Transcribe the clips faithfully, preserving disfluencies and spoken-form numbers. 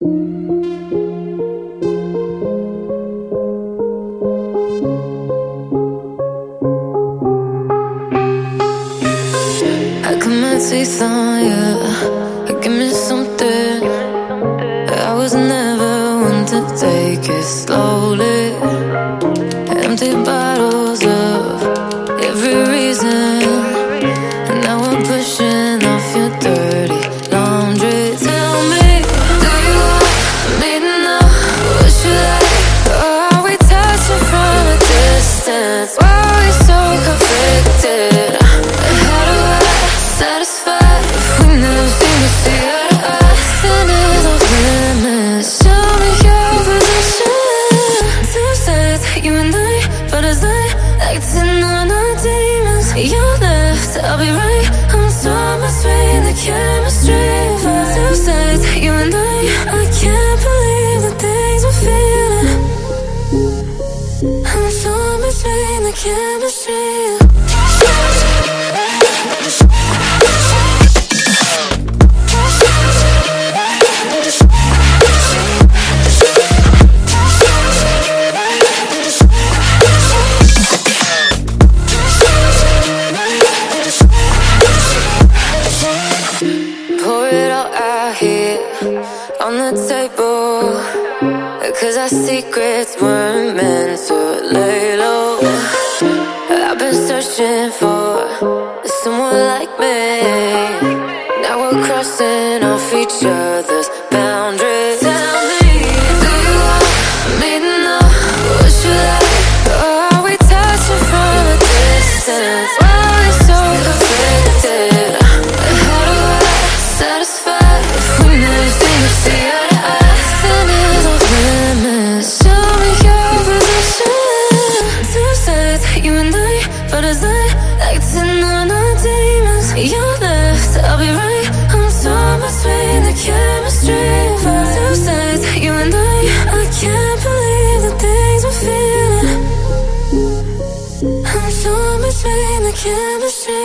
I cut my teeth on you, give me something. I was never one to take it slowly. Empty bottles of every reason, and now we're pushing off your dirty laundry. Tell me, do you want me to know what you like? Or are we touching from a distance? Why are we so conflicted? How do I satisfy if we never seem to see eye to eye? Sin is off limits. Show me your position. Two sides, you and I, but as I acting on our demons, you're left, I'll be right. I'm torn between the chemistry of our two sides, you and I. I can't believe the things we're feeling. I'm torn between the chemistry. Pour it all out here on the table, 'cause our secrets weren't meant to lay low. I've been searching for someone like me. Now we're crossing off each other's boundaries. Tell me, do you want me to know what you like? Or are we touching from a distance? Why are we so conflicted? How do I satisfy if we never seem to see eye to eye? Sin is off limits. Show me your position. Two sides, you and I, but as I acting on our demons, you're left, I'll be right. I'm torn between the chemistry of our two sides, you and I. I can't believe the things we're feeling. I'm torn between the chemistry.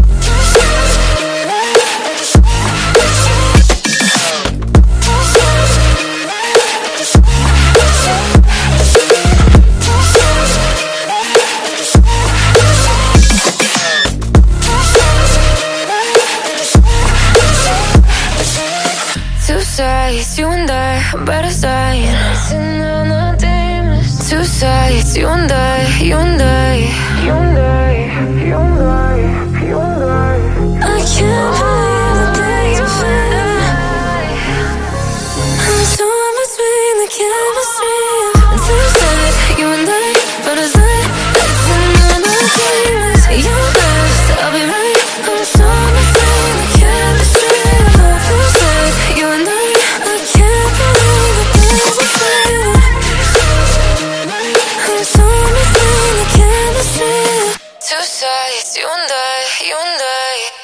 Two sides, you and I, by the side. Two sides, you and I, you and I, you and I, you and I, you and I. I can't believe the things we're feeling. I'm torn between the chemistry. Two sides, you and I, but as I acting on our demons, you're left, I'll be right. I'm torn between the chemistry. Two sides, you and I. I can't believe the things we're feeling. I'm torn between the chemistry. Two sides, you and I, you and I.